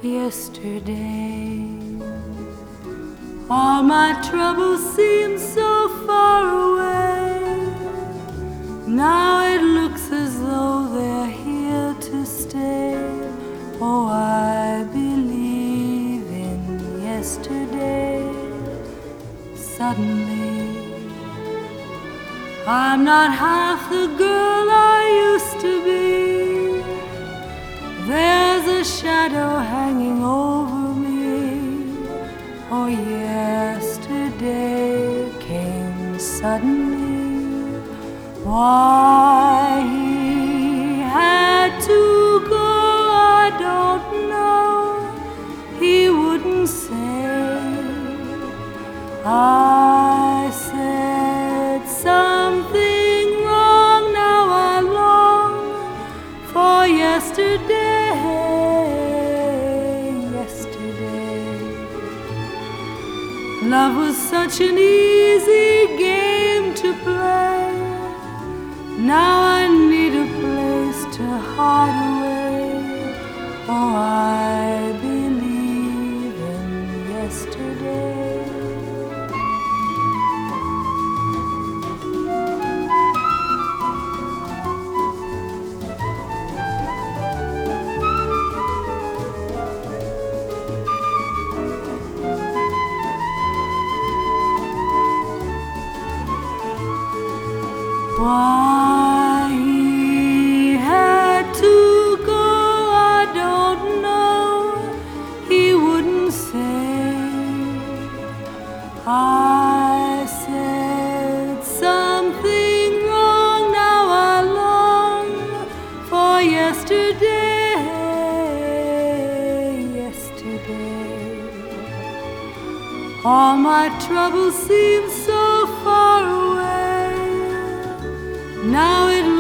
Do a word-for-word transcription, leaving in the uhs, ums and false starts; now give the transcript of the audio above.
yesterday. All my troubles seem so far away. Now it looks as though they're here to stay. Oh, I believe in yesterday. Suddenly, I'm not half the girl I used to be. There's a shadow hanging over me. Oh, yesterday came suddenly. Why he had to go, I don't know. He wouldn't say. I said something wrong. Now I long for yesterday. Love was such an easy game to play. Now I need a place to hide away. Oh, I believe in yesterday. Why he had to go, I don't know. He wouldn't say. I said something wrong. Now I long for yesterday. Yesterday. All my troubles seem so far away. Now it